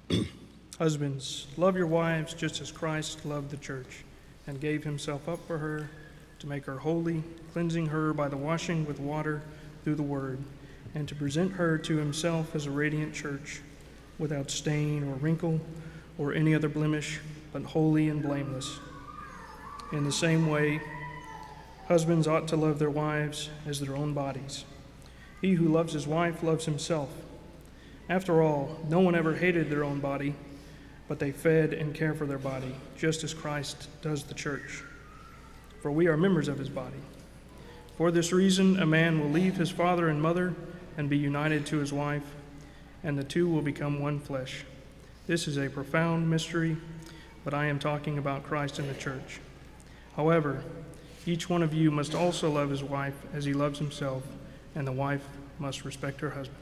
Husbands, love your wives just as Christ loved the church and gave himself up for her to make her holy, cleansing her by the washing with water through the word, and to present her to himself as a radiant church, without stain or wrinkle or any other blemish, but holy and blameless. In the same way, husbands ought to love their wives as their own bodies. He who loves his wife loves himself. After all, no one ever hated their own body, but they fed and cared for their body, just as Christ does the church. For we are members of his body. For this reason, a man will leave his father and mother and be united to his wife, and the two will become one flesh. This is a profound mystery, but I am talking about Christ and the church. However, each one of you must also love his wife as he loves himself, and the wife must respect her husband.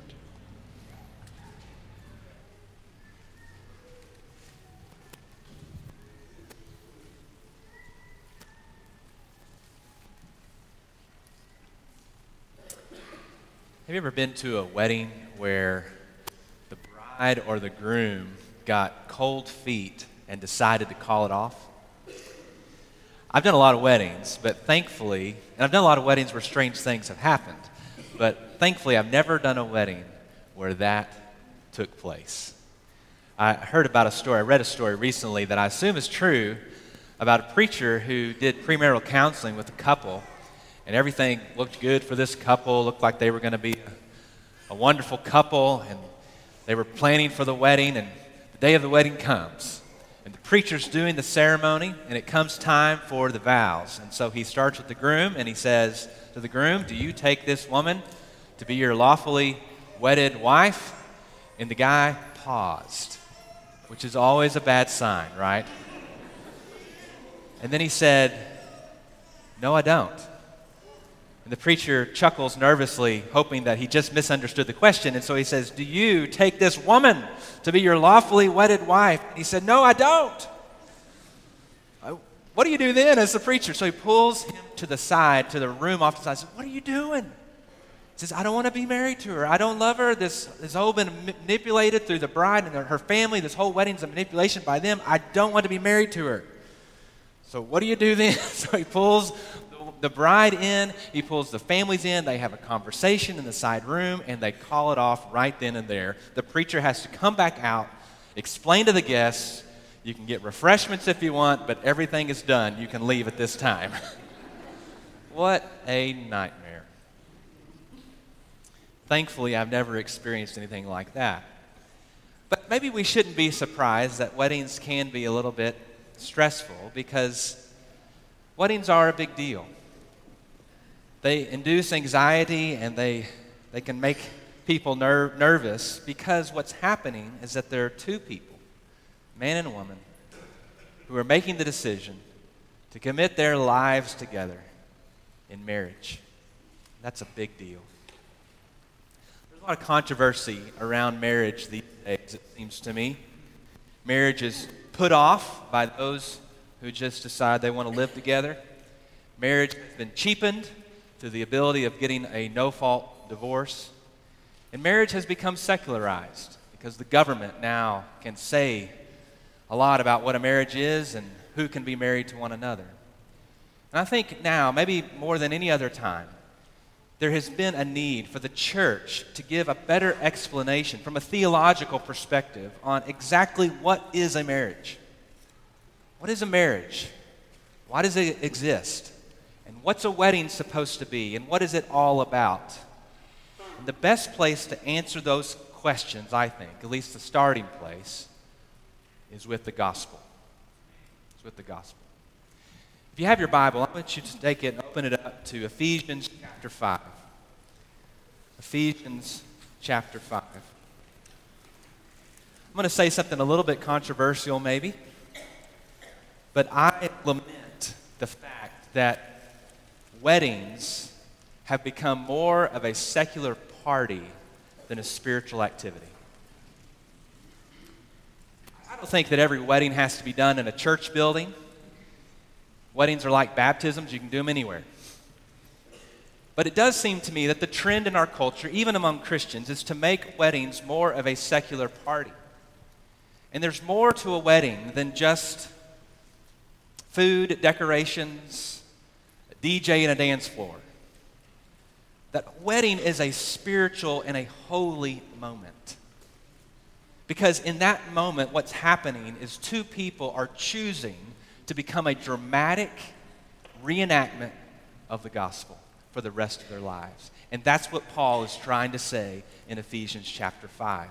Have you ever been to a wedding where the bride or the groom got cold feet and decided to call it off? I've done a lot of weddings, but thankfully, and I've done a lot of weddings where strange things have happened, but thankfully I've never done a wedding where that took place. I read a story recently that I assume is true about a preacher who did premarital counseling with a couple, and everything looked good for this couple, looked like they were going to be a wonderful couple, and they were planning for the wedding, and the day of the wedding comes. And the preacher's doing the ceremony, and it comes time for the vows. And so he starts with the groom, and he says to the groom, "Do you take this woman to be your lawfully wedded wife?" And the guy paused, which is always a bad sign, right? And then he said, "No, I don't." And the preacher chuckles nervously, hoping that he just misunderstood the question. And so he says, "Do you take this woman to be your lawfully wedded wife?" And he said, "No, I don't." "What do you do then?" as the preacher. So he pulls him to the side, to the room off the side. I said, "What are you doing?" He says, "I don't want to be married to her. I don't love her. This has all been manipulated through the bride and her family. This whole wedding's a manipulation by them. I don't want to be married to her." "So what do you do then?" So he pulls the bride in, he pulls the families in, they have a conversation in the side room, and they call it off right then and there. The preacher has to come back out, explain to the guests, "You can get refreshments if you want, but everything is done. You can leave at this time." What a nightmare. Thankfully, I've never experienced anything like that. But maybe we shouldn't be surprised that weddings can be a little bit stressful, because weddings are a big deal. They induce anxiety, and they can make people nervous, because what's happening is that there are two people, man and woman, who are making the decision to commit their lives together in marriage. That's a big deal. There's a lot of controversy around marriage these days, it seems to me. Marriage is put off by those who just decide they want to live together. Marriage has been cheapened to the ability of getting a no-fault divorce. And marriage has become secularized, because the government now can say a lot about what a marriage is and who can be married to one another. And I think now, maybe more than any other time, there has been a need for the church to give a better explanation from a theological perspective on exactly what is a marriage. What is a marriage? Why does it exist? And what's a wedding supposed to be? And what is it all about? And the best place to answer those questions, I think, at least the starting place, is with the gospel. It's with the gospel. If you have your Bible, I want you to take it and open it up to Ephesians chapter 5. Ephesians chapter 5. I'm going to say something a little bit controversial maybe, but I lament the fact that weddings have become more of a secular party than a spiritual activity. I don't think that every wedding has to be done in a church building. Weddings are like baptisms, you can do them anywhere. But it does seem to me that the trend in our culture, even among Christians, is to make weddings more of a secular party. And there's more to a wedding than just food, decorations, a DJ, and a dance floor. That wedding is a spiritual and a holy moment. Because in that moment, what's happening is two people are choosing to become a dramatic reenactment of the gospel for the rest of their lives. And that's what Paul is trying to say in Ephesians chapter 5.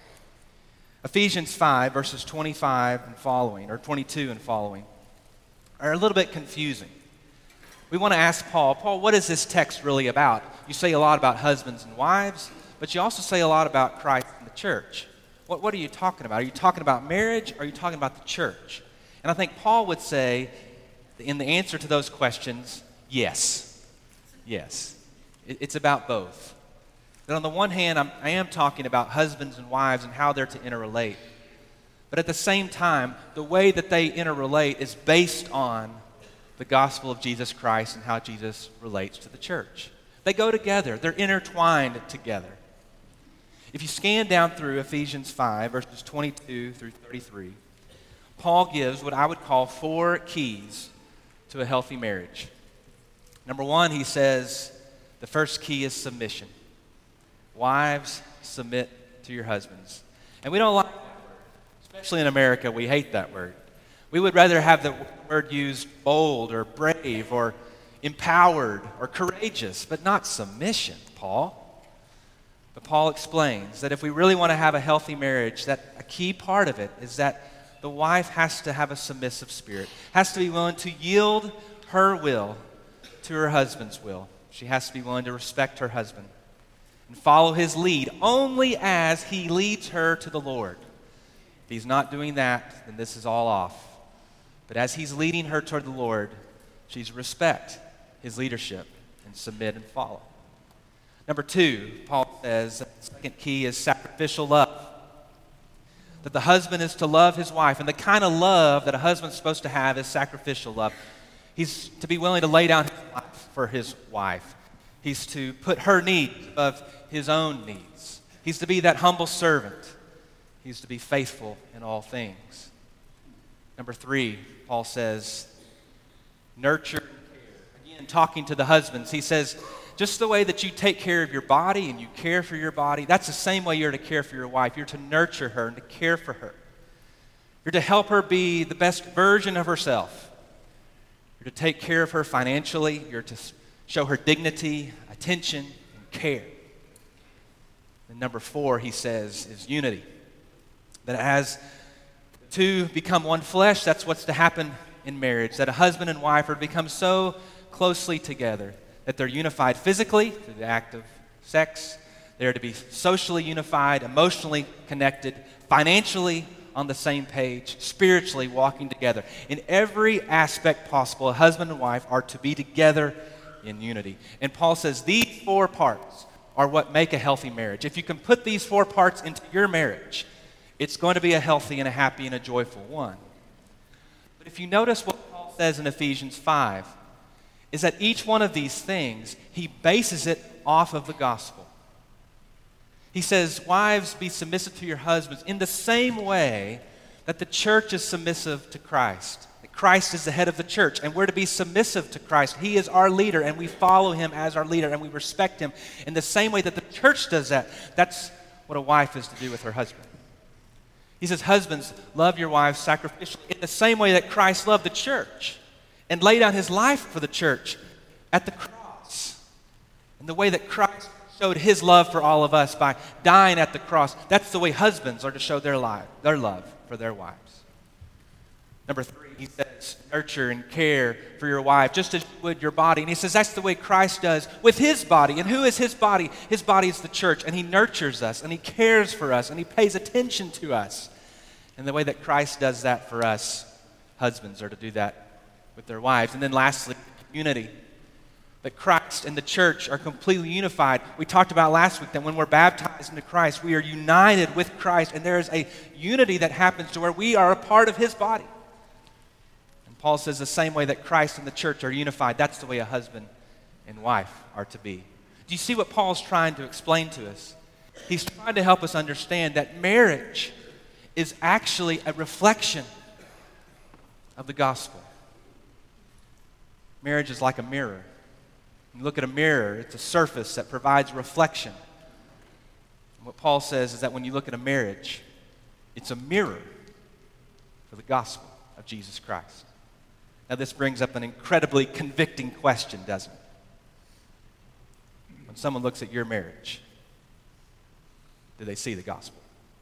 Ephesians 5, verses 25 and following, or 22 and following, are a little bit confusing. We want to ask Paul, what is this text really about? You say a lot about husbands and wives, but you also say a lot about Christ and the church. What are you talking about? Are you talking about marriage, or are you talking about the church? And I think Paul would say, in the answer to those questions, yes. Yes. It's about both. That on the one hand, I am talking about husbands and wives and how they're to interrelate. But at the same time, the way that they interrelate is based on the gospel of Jesus Christ and how Jesus relates to the church. They go together. They're intertwined together. If you scan down through Ephesians 5, verses 22 through 33, Paul gives what I would call 4 keys to a healthy marriage. Number 1, he says, the first key is submission. Wives, submit to your husbands. And we don't like that word. Especially in America, we hate that word. We would rather have the word used bold or brave or empowered or courageous, but not submission, Paul. But Paul explains that if we really want to have a healthy marriage, that a key part of it is that the wife has to have a submissive spirit, has to be willing to yield her will to her husband's will. She has to be willing to respect her husband and follow his lead only as he leads her to the Lord. If he's not doing that, then this is all off. But as he's leading her toward the Lord, she's respect his leadership and submit and follow. Number 2, Paul says, the second key is sacrificial love. That the husband is to love his wife, and the kind of love that a husband's supposed to have is sacrificial love. He's to be willing to lay down his life for his wife. He's to put her needs above his own needs. He's to be that humble servant. He's to be faithful in all things. Number 3, Paul says, nurture and care. Again, talking to the husbands, he says, just the way that you take care of your body and you care for your body, that's the same way you're to care for your wife. You're to nurture her and to care for her. You're to help her be the best version of herself. You're to take care of her financially. You're to show her dignity, attention, and care. And number 4, he says, is unity. That as the two become one flesh, that's what's to happen in marriage. That a husband and wife are to become so closely together that they're unified physically through the act of sex. They're to be socially unified, emotionally connected, financially on the same page, spiritually walking together. In every aspect possible, a husband and wife are to be together in unity. And Paul says these 4 parts are what make a healthy marriage. If you can put these 4 parts into your marriage, it's going to be a healthy and a happy and a joyful one. But if you notice what Paul says in Ephesians 5, is that each one of these things, he bases it off of the gospel. He says, wives, be submissive to your husbands in the same way that the church is submissive to Christ. That Christ is the head of the church, and we're to be submissive to Christ. He is our leader, and we follow him as our leader, and we respect him in the same way that the church does that. That's what a wife is to do with her husband. He says, husbands, love your wives sacrificially in the same way that Christ loved the church and laid down his life for the church at the cross. And the way that Christ showed his love for all of us by dying at the cross, that's the way husbands are to show their love for their wives. Number 3, he says, nurture and care for your wife just as you would your body. And he says that's the way Christ does with his body. And who is his body? His body is the church. And he nurtures us, and he cares for us, and he pays attention to us. And the way that Christ does that for us, husbands are to do that with their wives. And then lastly, unity. That Christ and the church are completely unified. We talked about last week that when we're baptized into Christ, we are united with Christ, and there is a unity that happens to where we are a part of his body. And Paul says the same way that Christ and the church are unified, that's the way a husband and wife are to be. Do you see what Paul's trying to explain to us? He's trying to help us understand that marriage is actually a reflection of the gospel. Marriage is like a mirror. You look at a mirror, it's a surface that provides reflection. And what Paul says is that when you look at a marriage, it's a mirror for the gospel of Jesus Christ. Now, this brings up an incredibly convicting question, doesn't it? When someone looks at your marriage, do they see the gospel?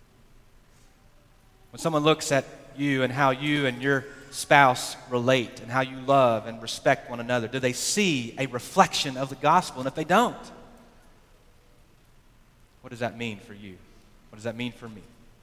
When someone looks at you and how you and your spouse relate and how you love and respect one another, do they see a reflection of the gospel? And if they don't, what does that mean for you? What does that mean for me?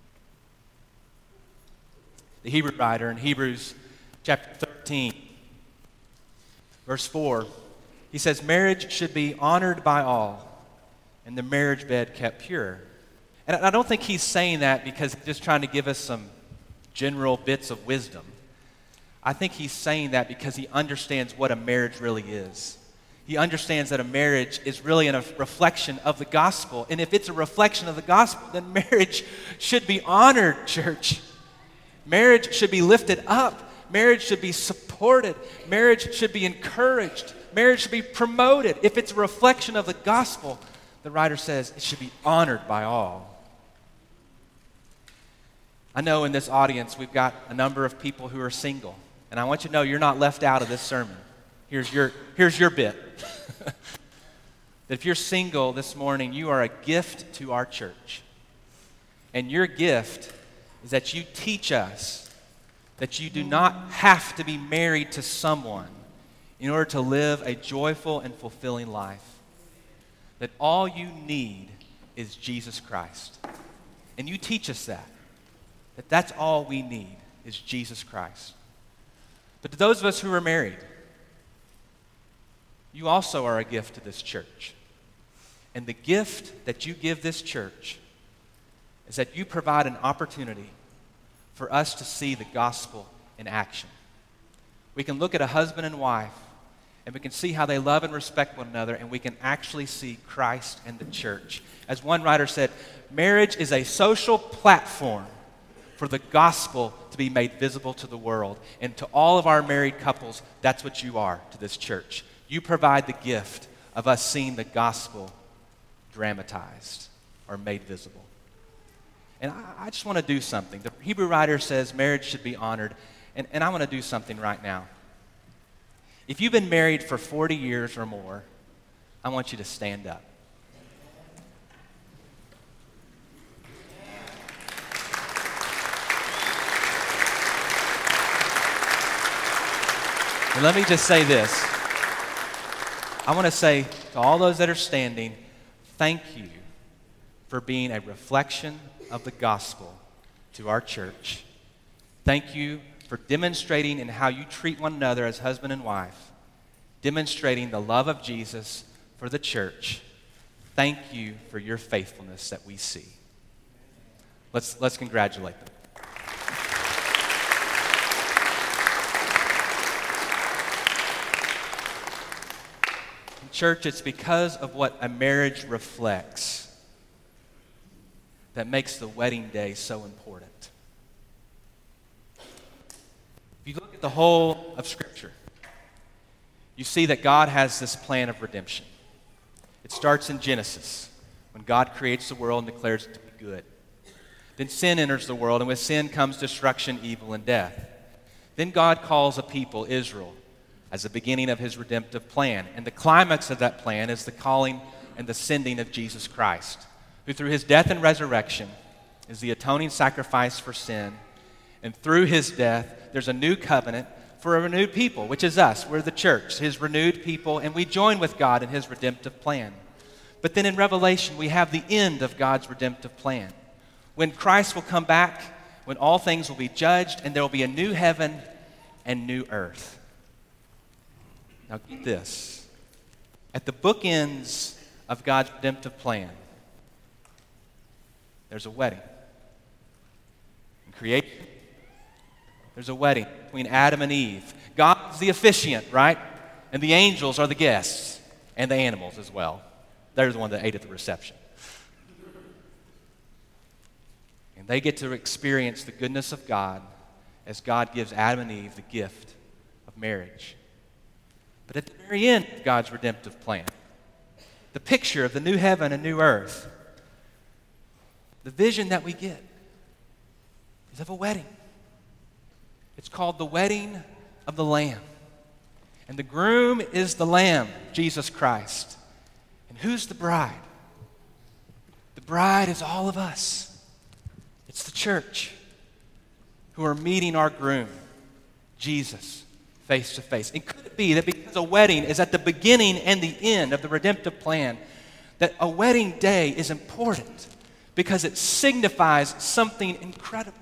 The Hebrew writer in Hebrews chapter 13, verse 4, he says, marriage should be honored by all and the marriage bed kept pure. And I don't think he's saying that because he's just trying to give us some general bits of wisdom. I think he's saying that because he understands what a marriage really is. He understands that a marriage is really a reflection of the gospel. And if it's a reflection of the gospel, then marriage should be honored, church. Marriage should be lifted up. Marriage should be supported. Marriage should be encouraged. Marriage should be promoted. If it's a reflection of the gospel, the writer says it should be honored by all. I know in this audience we've got a number of people who are single. And I want you to know you're not left out of this sermon. Here's your bit. That if you're single this morning, you are a gift to our church. And your gift is that you teach us that you do not have to be married to someone in order to live a joyful and fulfilling life. That all you need is Jesus Christ. And you teach us that that's all we need is Jesus Christ. But to those of us who are married, you also are a gift to this church. And the gift that you give this church is that you provide an opportunity for us to see the gospel in action. We can look at a husband and wife, and we can see how they love and respect one another, and we can actually see Christ and the church. As one writer said, marriage is a social platform for the gospel to be made visible to the world. And to all of our married couples, that's what you are to this church. You provide the gift of us seeing the gospel dramatized or made visible. And I just want to do something. The Hebrew writer says marriage should be honored, and I want to do something right now. If you've been married for 40 years or more, I want you to stand up. And let me just say this. I want to say to all those that are standing, thank you for being a reflection of the gospel to our church. Thank you for demonstrating in how you treat one another as husband and wife, demonstrating the love of Jesus for the church. Thank you for your faithfulness that we see. Let's congratulate them. Church, it's because of what a marriage reflects that makes the wedding day so important. If you look at the whole of Scripture, you see that God has this plan of redemption. It starts in Genesis, when God creates the world and declares it to be good. Then sin enters the world, and with sin comes destruction, evil, and death. Then God calls a people, Israel, as the beginning of his redemptive plan. And the climax of that plan is the calling and the sending of Jesus Christ, who through his death and resurrection is the atoning sacrifice for sin. And through his death, there's a new covenant for a renewed people, which is us. We're the church, his renewed people, and we join with God in his redemptive plan. But then in Revelation, we have the end of God's redemptive plan. When Christ will come back, when all things will be judged, and there will be a new heaven and new earth. Now get this. At the bookends of God's redemptive plan, there's a wedding. In creation, there's a wedding between Adam and Eve. God's the officiant, right? And the angels are the guests, and the animals as well. They're the one that ate at the reception. And they get to experience the goodness of God as God gives Adam and Eve the gift of marriage. But at the very end of God's redemptive plan, the picture of the new heaven and new earth, the vision that we get is of a wedding. It's called the wedding of the Lamb. And the groom is the Lamb, Jesus Christ. And who's the bride? The bride is all of us. It's the church who are meeting our groom, Jesus, face to face. And could it be that because a wedding is at the beginning and the end of the redemptive plan, that a wedding day is important because it signifies something incredible?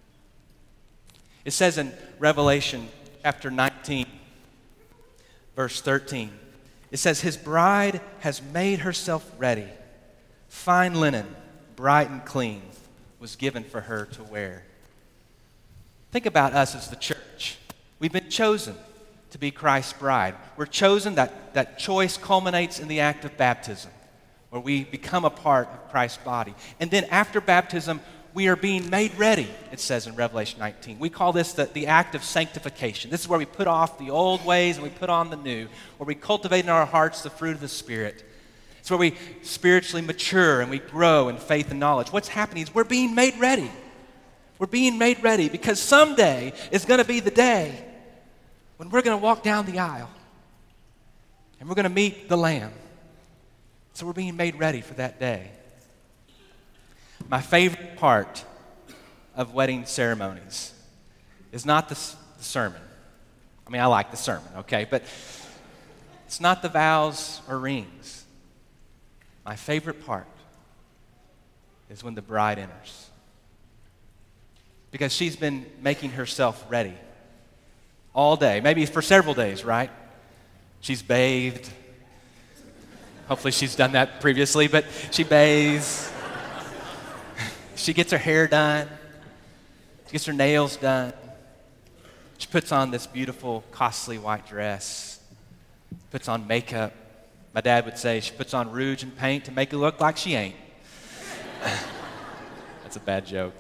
It says in Revelation chapter 19, verse 13, it says, his bride has made herself ready. Fine linen, bright and clean, was given for her to wear. Think about us as the church. We've been chosen to be Christ's bride. We're chosen, that choice culminates in the act of baptism, where we become a part of Christ's body. And then after baptism, we are being made ready, it says in Revelation 19. We call this the act of sanctification. This is where we put off the old ways and we put on the new, where we cultivate in our hearts the fruit of the Spirit. It's where we spiritually mature and we grow in faith and knowledge. What's happening is we're being made ready. We're being made ready because someday is going to be the day when we're going to walk down the aisle and we're going to meet the Lamb. So we're being made ready for that day. My favorite part of wedding ceremonies is not the sermon. I mean, I like the sermon, okay? But it's not the vows or rings. My favorite part is when the bride enters. Because she's been making herself ready all day, maybe for several days, right? She's bathed. Hopefully she's done that previously, but she bathes. She gets her hair done. She gets her nails done. She puts on this beautiful, costly white dress. Puts on makeup. My dad would say she puts on rouge and paint to make it look like she ain't. That's a bad joke.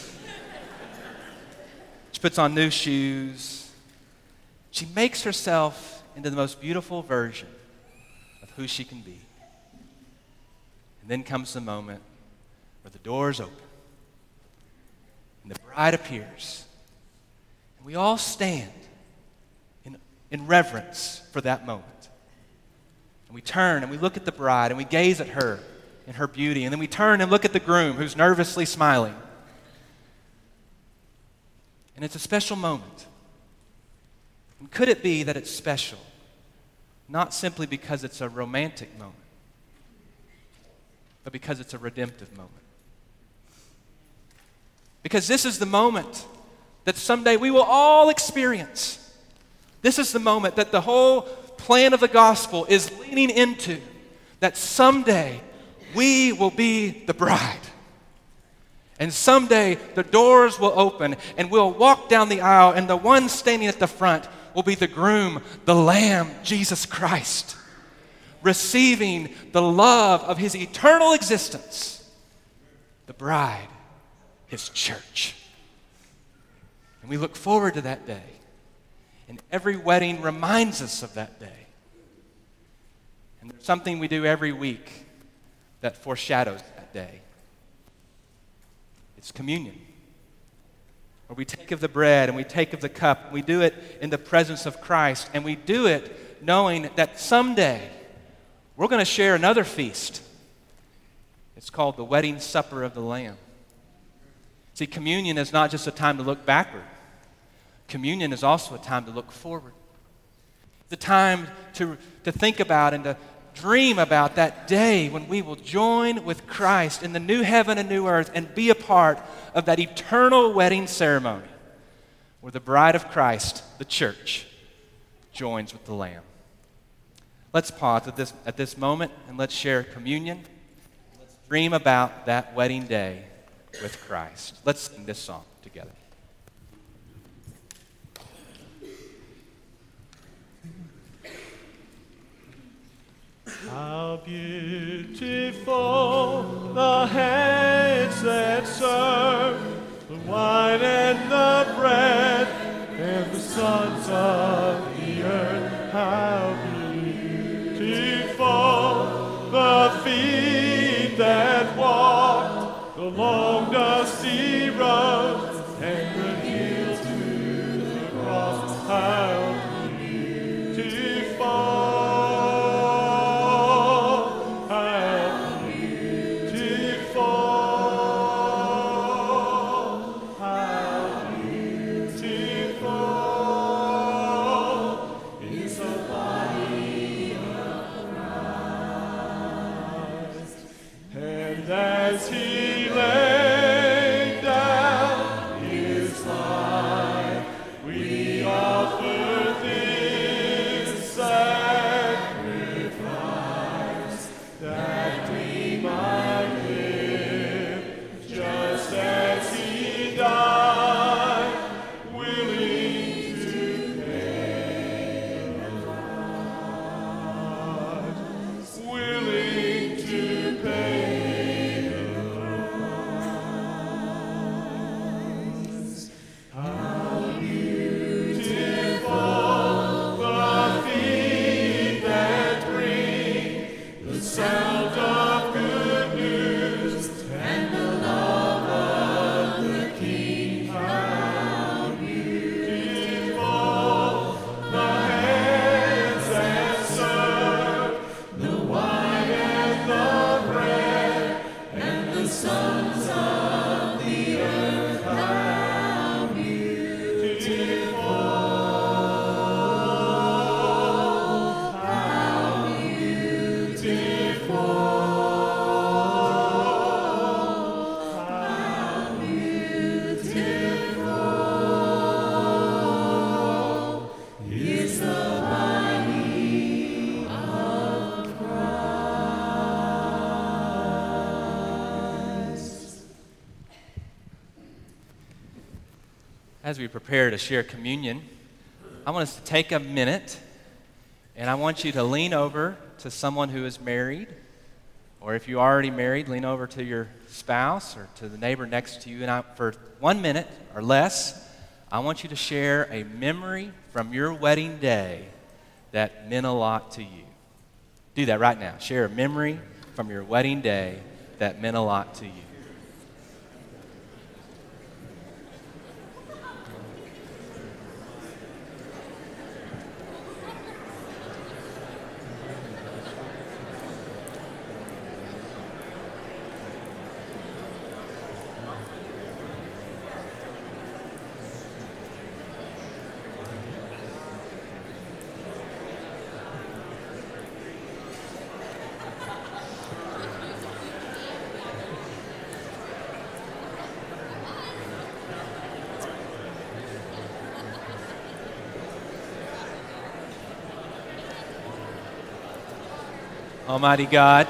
She puts on new shoes. She makes herself into the most beautiful version of who she can be. And then comes the moment where the doors open and the bride appears. And we all stand in reverence for that moment. And we turn and we look at the bride and we gaze at her in her beauty. And then we turn and look at the groom who's nervously smiling. And it's a special moment. And could it be that it's special, not simply because it's a romantic moment, but because it's a redemptive moment? Because this is the moment that someday we will all experience. This is the moment that the whole plan of the gospel is leaning into, that someday we will be the bride. And someday the doors will open and we'll walk down the aisle and the one standing at the front will be the groom, the Lamb, Jesus Christ, receiving the love of his eternal existence, the bride, his church. And we look forward to that day. And every wedding reminds us of that day. And there's something we do every week that foreshadows that day. It's communion. Where we take of the bread and we take of the cup. We do it in the presence of Christ. And we do it knowing that someday we're going to share another feast. It's called the wedding supper of the Lamb. See, communion is not just a time to look backward. Communion is also a time to look forward. It's a time to think about and to dream about that day when we will join with Christ in the new heaven and new earth and be a part of that eternal wedding ceremony where the bride of Christ, the church, joins with the Lamb. Let's pause at this moment and let's share communion. Let's dream about that wedding day with Christ. Let's sing this song together. How beautiful the hands that serve the wine and the bread, and the sons of the earth. How beautiful the feet that walked the long dusty road, and the heel to the cross. How as he laid down his life, we offer this sacrifice, that we might live just as he died, willing to pay the price, willing to pay. As we prepare to share communion, I want us to take a minute, and I want you to lean over to someone who is married, or if you're already married, lean over to your spouse or to the neighbor next to you, and for 1 minute or less, I want you to share a memory from your wedding day that meant a lot to you. Do that right now. Share a memory from your wedding day that meant a lot to you. Almighty God,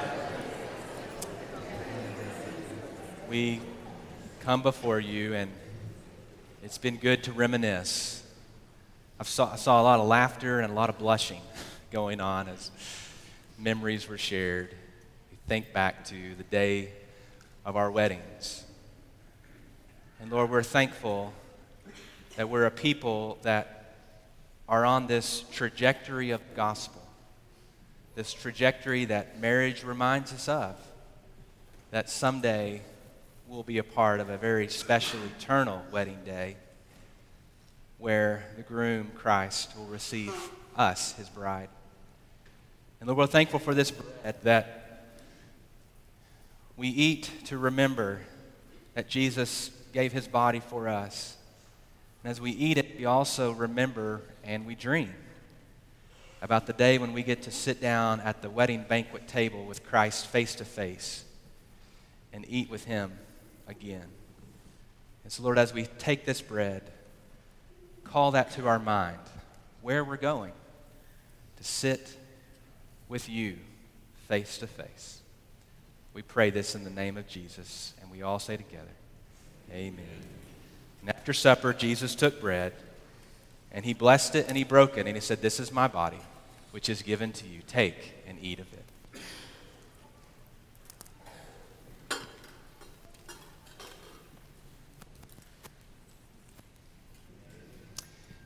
we come before you, and it's been good to reminisce. I saw a lot of laughter and a lot of blushing going on as memories were shared. We think back to the day of our weddings. And Lord, we're thankful that we're a people that are on this trajectory of the gospel. This trajectory that marriage reminds us of, that someday we'll be a part of a very special eternal wedding day where the groom, Christ, will receive us, his bride. And Lord, we're thankful for this bread that we eat to remember that Jesus gave his body for us. And as we eat it, we also remember and we dream about the day when we get to sit down at the wedding banquet table with Christ face to face and eat with him again. And so, Lord, as we take this bread, call that to our mind, where we're going, to sit with you face to face. We pray this in the name of Jesus, and we all say together, amen. And after supper, Jesus took bread, and he blessed it, and he broke it, and he said, "This is my body, which is given to you. Take and eat of it."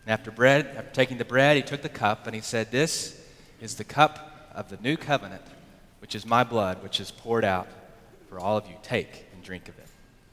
And after taking the bread, he took the cup and he said, "This is the cup of the new covenant, which is my blood, which is poured out for all of you. Take and drink of it."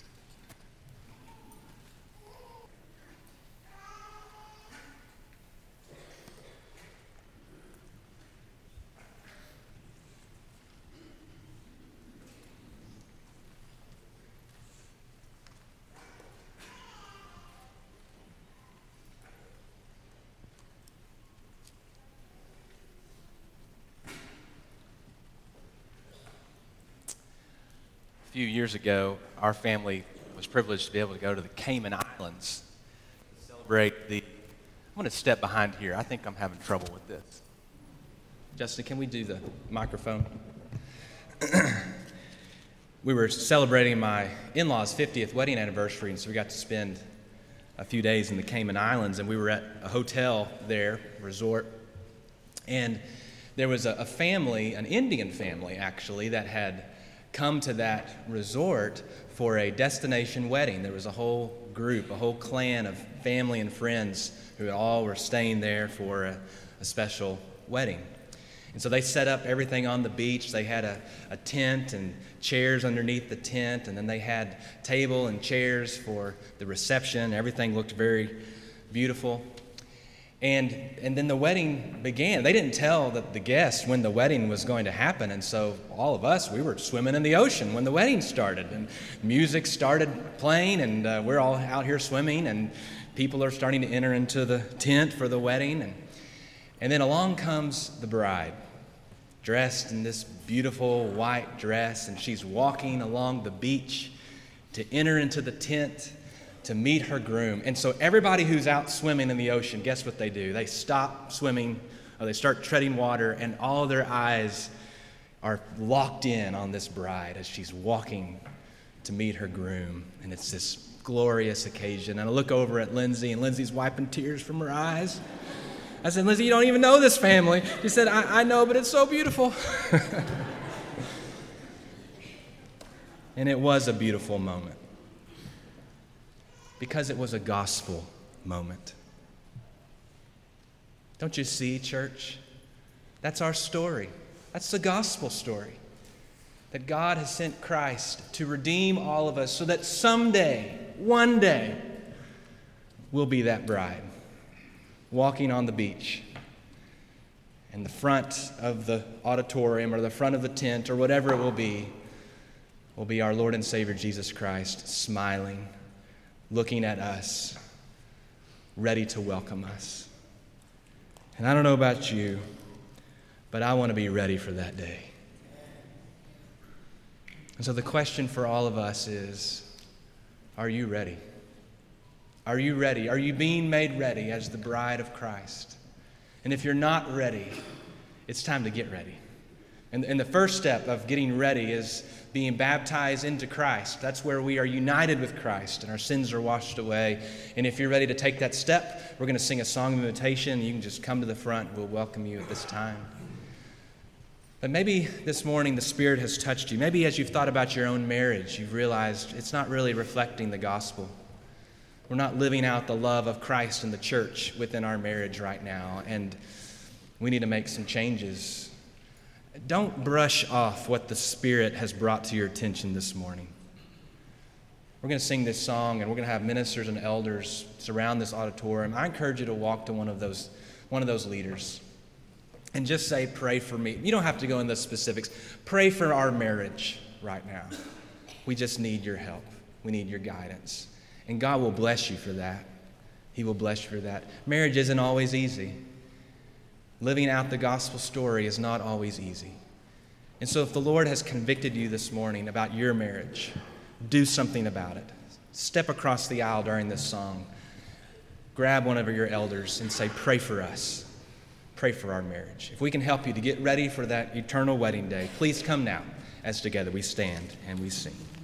A few years ago, our family was privileged to be able to go to the Cayman Islands to celebrate the... I'm going to step behind here. I think I'm having trouble with this. Justin, can we do the microphone? We were celebrating my in-laws' 50th wedding anniversary, and so we got to spend a few days in the Cayman Islands, and we were at a hotel there, resort, and there was a family, an Indian family actually, that had come to that resort for a destination wedding. There was a whole group, a whole clan of family and friends who all were staying there for a special wedding. And so they set up everything on the beach. They had a tent and chairs underneath the tent, and then they had table and chairs for the reception. Everything looked very beautiful. And then the wedding began. They didn't tell the guests when the wedding was going to happen, and so all of us, we were swimming in the ocean when the wedding started, and music started playing, and we're all out here swimming, and people are starting to enter into the tent for the wedding, and then along comes the bride, dressed in this beautiful white dress, and she's walking along the beach to enter into the tent to meet her groom. And so everybody who's out swimming in the ocean, guess what they do? They stop swimming, or they start treading water, and all their eyes are locked in on this bride as she's walking to meet her groom. And it's this glorious occasion. And I look over at Lindsay, and Lindsay's wiping tears from her eyes. I said, "Lindsay, you don't even know this family." She said, I know, but it's so beautiful. And it was a beautiful moment, because it was a gospel moment. Don't you see, church? That's our story. That's the gospel story. That God has sent Christ to redeem all of us so that someday, one day, we'll be that bride walking on the beach. And the front of the auditorium or the front of the tent or whatever it will be our Lord and Savior Jesus Christ smiling, looking at us, ready to welcome us. And I don't know about you, but I want to be ready for that day. And so the question for all of us is, are you ready? Are you ready? Are you being made ready as the bride of Christ? And if you're not ready, it's time to get ready. And the first step of getting ready is being baptized into Christ. That's where we are united with Christ and our sins are washed away. And if you're ready to take that step, we're going to sing a song of invitation. You can just come to the front. We'll welcome you at this time. But maybe this morning the Spirit has touched you. Maybe as you've thought about your own marriage, you've realized it's not really reflecting the gospel. We're not living out the love of Christ in the church within our marriage right now, and we need to make some changes. Don't brush off what the Spirit has brought to your attention this morning. We're going to sing this song, and we're going to have ministers and elders surround this auditorium. I encourage you to walk to one of those leaders and just say, "Pray for me." You don't have to go into the specifics. Pray for our marriage right now. We just need your help. We need your guidance. And God will bless you for that. He will bless you for that. Marriage isn't always easy. Living out the gospel story is not always easy. And so if the Lord has convicted you this morning about your marriage, do something about it. Step across the aisle during this song. Grab one of your elders and say, "Pray for us. Pray for our marriage." If we can help you to get ready for that eternal wedding day, please come now as together we stand and we sing.